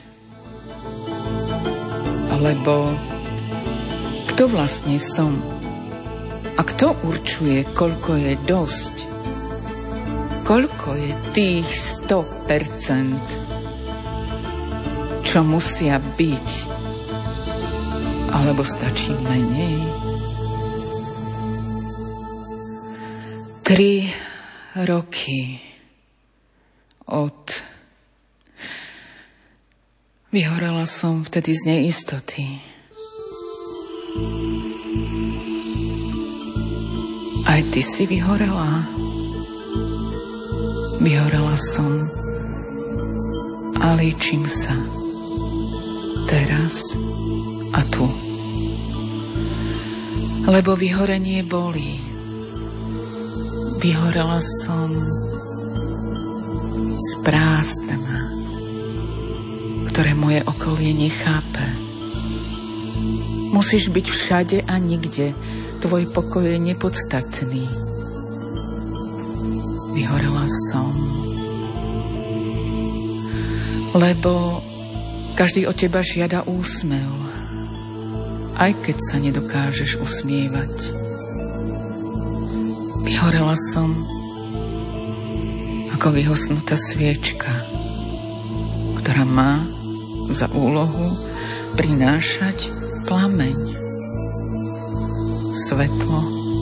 Lebo kto vlastne som? A kto určuje, koľko je dosť? Koľko je tých 100%, čo musia byť Alebo stačí menej? 3 roky od... Vyhorela som vtedy z neistoty. Aj ty si vyhorela? Vyhorela som a líčim sa teraz a tu. Lebo vyhorenie bolí. Vyhorela som z prázdna, ktoré moje okolie nechápe. Musíš byť všade a nikde. Tvoj pokoj je nepodstatný. Vyhorela som, lebo každý od teba žiada úsmev, aj keď sa nedokážeš usmievať. Vyhorela som ako vyhosnutá sviečka, ktorá má za úlohu prinášať plameň, svetlo.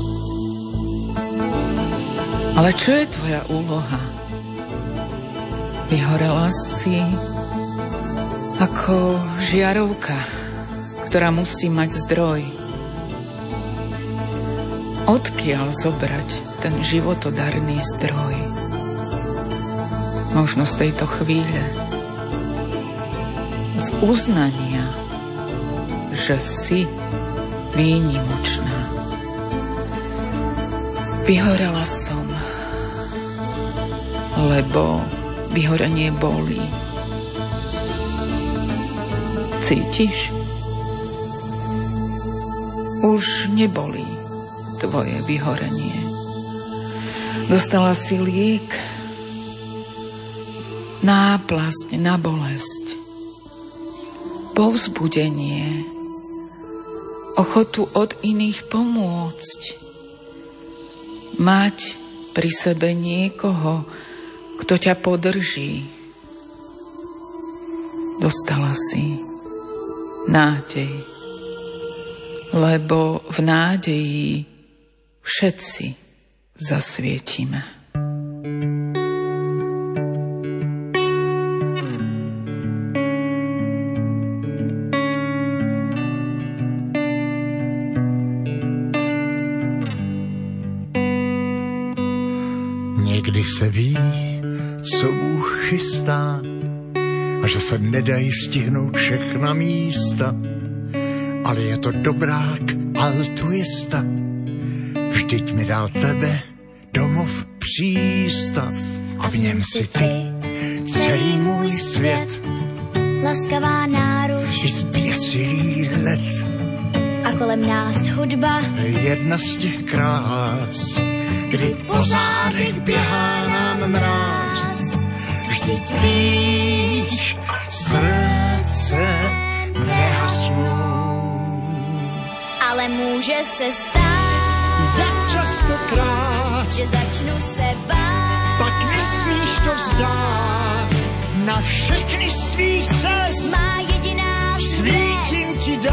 Ale čo je tvoja úloha? Vyhorela si ako žiarovka, ktorá musí mať zdroj. Odkiaľ zobrať ten životodarný zdroj? Možno z tejto chvíle, z uznania, že si výnimočná. Vyhorela som, lebo vyhorenie bolí. Cítiš? Už nebolí tvoje vyhorenie. Dostala si liek, náplasť na bolesť, povzbudenie, ochotu od iných pomôcť, mať pri sebe niekoho, kto ťa podrží. Dostala si nádej, lebo v nádeji všetci zasvietime. Někdy se ví, co Bůh chystá a že se nedají stihnout všechna místa, ale je to dobrák altruista. Vždyť mi dal tebe domov přístav a v něm si ty celý můj svět. Laskavá náruč I zběsilý let a kolem nás hudba. jedna z těch krás, kdy po zádech běhá nám mráz. Vždyť víš, srdce nehasnou. Ale může se stát, Tak častokrát, že začnu se bát. pak nesmíš to vzdát. Na všechny z tvých cest Má jediná svítím zvěst, ti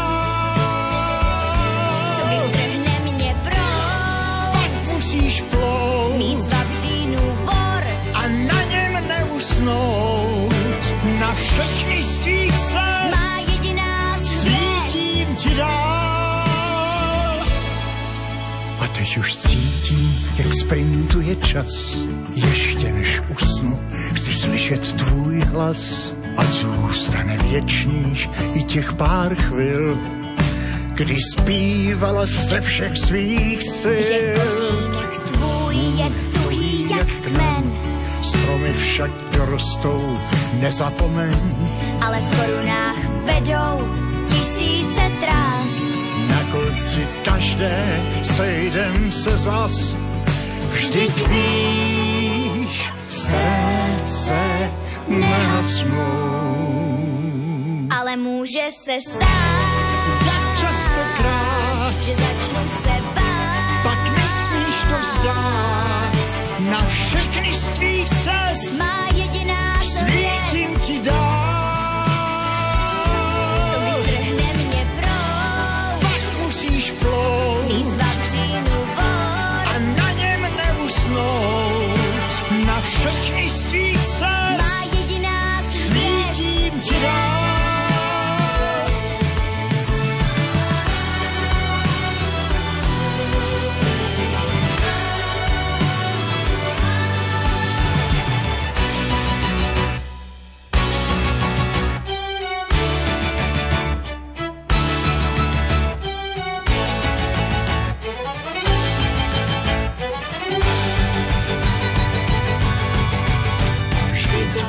dál. co vystrhne mě proud. Musíš plout Mít z vavřínů vor, a na něm neusnout. Na všechny z tvých cest má jediná zvěst. svítím ti dál. A teď už cítím, jak sprintuje čas. Ještě než usnu, chci slyšet tvůj hlas. A zůstane věčných i těch pár chvil, kdy zpívala ze všech svých sil. Že kořínek tvůj je tuhý jak kmen, Stromy však dorostou, nezapomeň. ale v korunách vedou tisíce trás. Na konci každé sejdem se zas. Vždyť víš, srdce nehasnou. Ale může se stát, Tak častokrát, že začnu se bát. pak nesmíš to vzdát. Na všechny z tvých cest Má jediná svítím zvěst, ti dál. co vystrhne mě proud.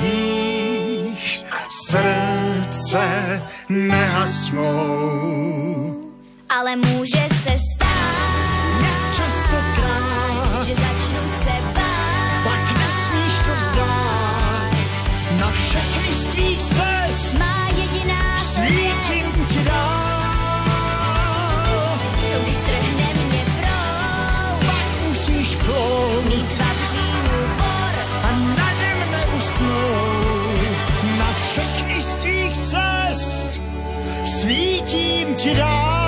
víš, srdce nehasnou. Ale může se stát, Častokrát, že začnu se bát. tak nesmíš to vzdát. Na všechny z tvých cest Má jediná svítím ti dál. co vystrhne mě proud. Pak musíš plout Mít vavří úpor, a na něm neusnout. Na všechny z tvých cest svítím ti dál.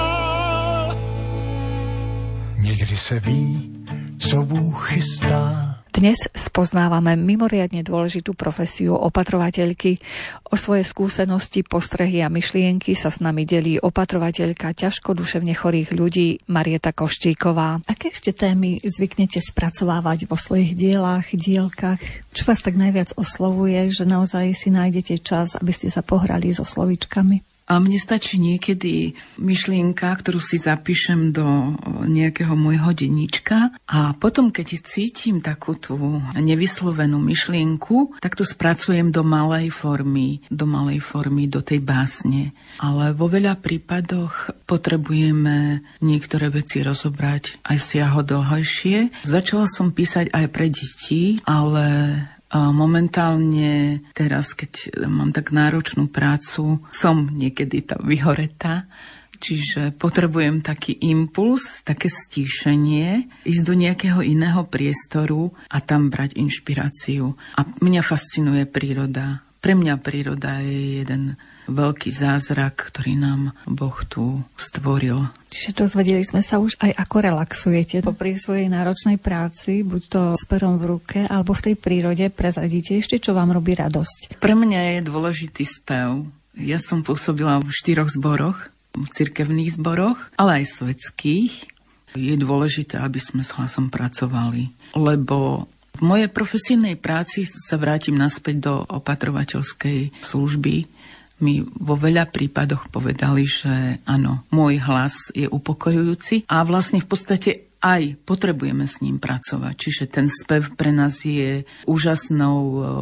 Někdy se ví, co Bůh chystá. Dnes spoznávame mimoriadne dôležitú profesiu opatrovateľky. O svoje skúsenosti, postrehy a myšlienky sa s nami delí opatrovateľka ťažko duševne chorých ľudí Marieta Koščíková. Aké ešte témy zvyknete spracovávať vo svojich dielkach? Čo vás tak najviac oslovuje, že naozaj si nájdete čas, aby ste sa pohrali so slovíčkami? A mne stačí niekedy myšlienka, ktorú si zapíšem do nejakého môjho denníčka a potom, keď cítim takú tú nevyslovenú myšlienku, tak to spracujem do malej formy, do tej básne. Ale vo veľa prípadoch potrebujeme niektoré veci rozobrať aj siahodlhejšie. Začala som písať aj pre deti, ale momentálne teraz, keď mám tak náročnú prácu, som niekedy tá vyhoretá, čiže potrebujem taký impuls, také stíšenie, ísť do nejakého iného priestoru a tam brať inšpiráciu. A mňa fascinuje príroda. Pre mňa príroda je jeden veľký zázrak, ktorý nám Boh tu stvoril. Čiže dozvedeli sme sa už aj, ako relaxujete popri svojej náročnej práci, buď to s perom v ruke, alebo v tej prírode. Prezradíte ešte, čo vám robí radosť? Pre mňa je dôležitý spev. Ja som pôsobila v 4 zboroch, v cirkevných zboroch, ale aj svetských. Je dôležité, aby sme s hlasom pracovali, lebo v mojej profesijnej práci sa vrátim naspäť do opatrovateľskej služby. Mi vo veľa prípadoch povedali, že áno, môj hlas je upokojujúci a vlastne v podstate aj potrebujeme s ním pracovať. Čiže ten spev pre nás je úžasnou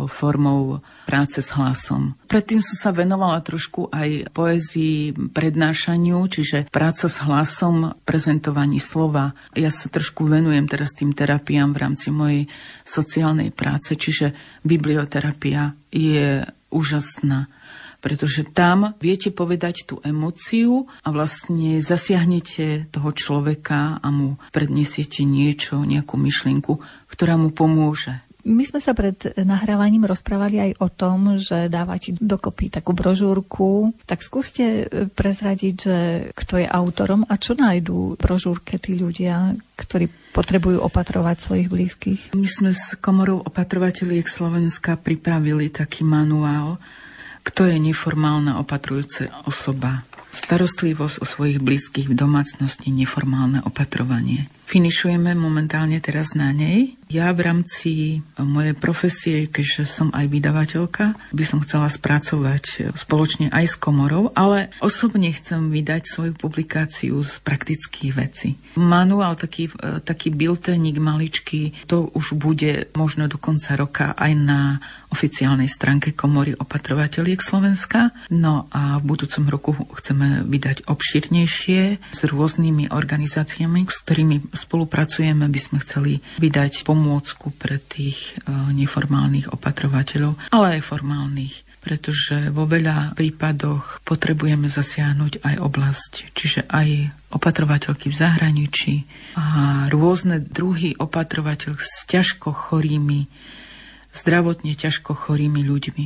formou práce s hlasom. Predtým som sa venovala trošku aj poézii, prednášaniu, čiže práca s hlasom, prezentovaní slova. Ja sa trošku venujem teraz tým terapiám v rámci mojej sociálnej práce, čiže biblioterapia je úžasná, pretože tam viete povedať tú emóciu a vlastne zasiahnete toho človeka a mu predniesiete niečo, nejakú myšlienku, ktorá mu pomôže. My sme sa pred nahrávaním rozprávali aj o tom, že dávate dokopy takú brožúrku. Tak skúste prezradiť, že kto je autorom a čo nájdú v brožúrke tí ľudia, ktorí potrebujú opatrovať svojich blízkych. My sme s Komorou opatrovateľiek Slovenska pripravili taký manuál, kto je neformálna opatrujúca osoba. Starostlivosť o svojich blízkych v domácnosti, neformálne opatrovanie. Finišujeme momentálne teraz na nej. Ja v rámci mojej profesie, keďže som aj vydavateľka, by som chcela spracovať spoločne aj s Komorou, ale osobne chcem vydať svoju publikáciu z praktických vecí. Manuál, taký bilteník maličký, to už bude možno do konca roka aj na oficiálnej stránke Komory opatrovateľiek Slovenska. No a v budúcom roku chceme vydať obširnejšie s rôznymi organizáciami, s ktorými spolupracujeme, by sme chceli vydať pomôcku pre tých neformálnych opatrovateľov, ale aj formálnych, pretože vo veľa prípadoch potrebujeme zasiahnuť aj oblasť, čiže aj opatrovateľky v zahraničí a rôzne druhy opatrovateľov s ťažko chorými, zdravotne ťažko chorými ľuďmi.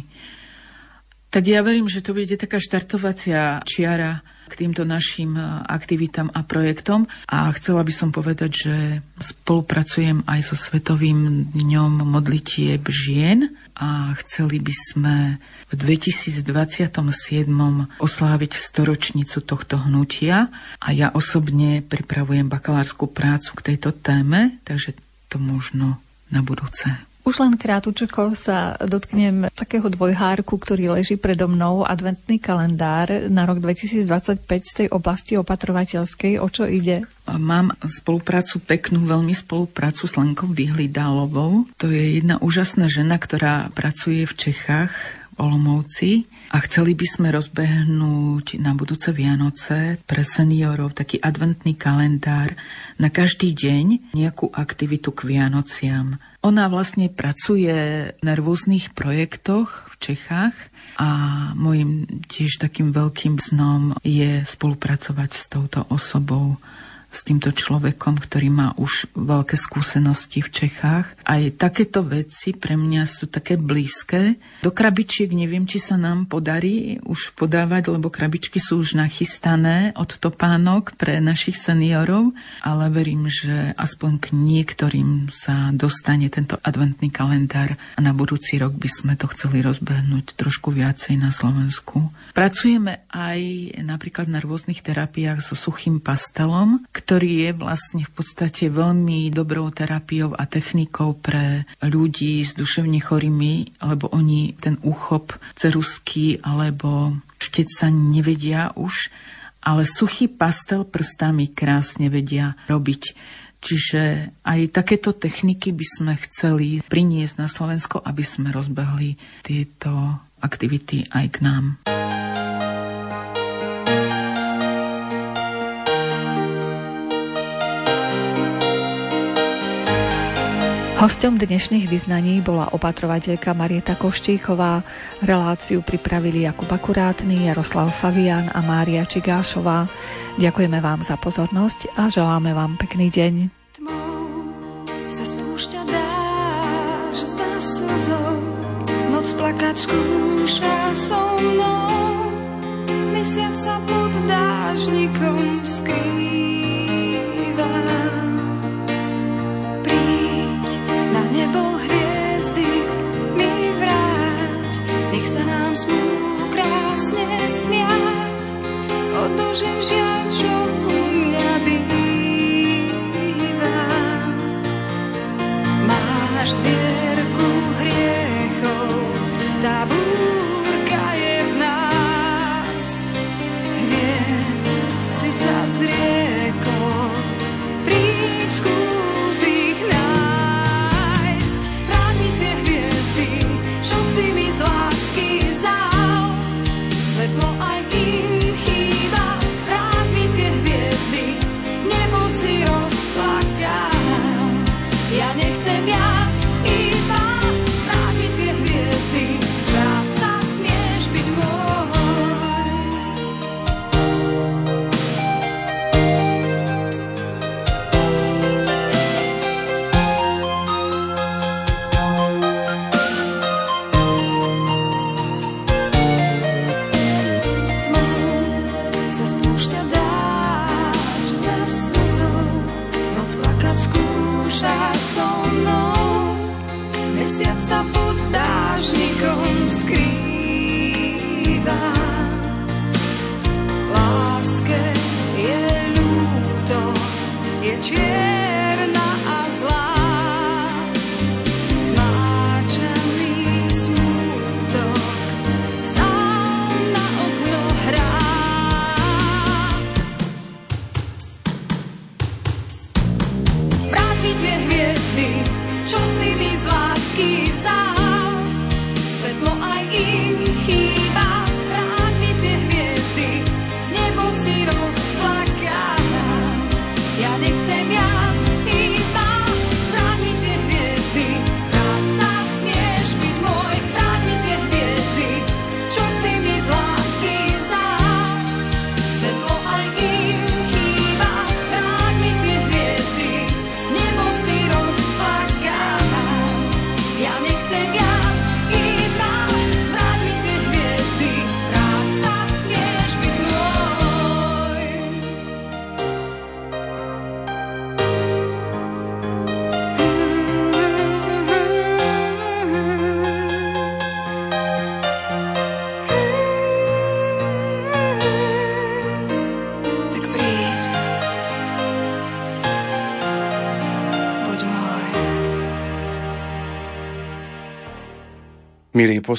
Tak ja verím, že to bude taká štartovacia čiara k týmto našim aktivitám a projektom. A chcela by som povedať, že spolupracujem aj so Svetovým dňom modlitieb žien a chceli by sme v 2027 osláviť 100-ročnicu tohto hnutia. A ja osobne pripravujem bakalárskú prácu k tejto téme, takže to možno na budúce. Už len krátko sa dotknem takého dvojhárku, ktorý leží predo mnou, adventný kalendár na rok 2025 z tej oblasti opatrovateľskej. O čo ide? Mám spoluprácu, peknú veľmi spoluprácu s Lenkou Vyhlidálovou. To je jedna úžasná žena, ktorá pracuje v Čechách, v Olomouci. A chceli by sme rozbehnúť na budúce Vianoce pre seniorov taký adventný kalendár na každý deň nejakú aktivitu k Vianociam. Ona vlastne pracuje na rôznych projektoch v Čechách a môjim tiež takým veľkým snom je spolupracovať s touto osobou, s týmto človekom, ktorý má už veľké skúsenosti v Čechách. Aj takéto veci pre mňa sú také blízke. Do krabičiek neviem, či sa nám podarí už podávať, lebo krabičky sú už nachystané od topánok pre našich seniorov, ale verím, že aspoň k niektorým sa dostane tento adventný kalendár a na budúci rok by sme to chceli rozbehnúť trošku viacej na Slovensku. Pracujeme aj napríklad na rôznych terapiách so suchým pastelom, ktorý je vlastne v podstate veľmi dobrou terapiou a technikou pre ľudí s duševne chorými, lebo oni ten úchop ceruzky alebo štec sa nevedia už, ale suchý pastel prstami krásne vedia robiť. Čiže aj takéto techniky by sme chceli priniesť na Slovensko, aby sme rozbehli tieto aktivity aj k nám. Hosťom dnešných vyznaní bola opatrovateľka Marieta Koštíková. Reláciu pripravili Jakub Akurátny, Jaroslav Fabián a Mária Čigášová. Ďakujeme vám za pozornosť a želáme vám pekný deň. Tmou sa spúšťa dážď za slzou, noc plakať skúša so mnou, mesiac sa pod dážnikom skrýva. Nebo hviezdy mi vráť, nech sa nám smú krásne smiať, odložím žiaľ, čo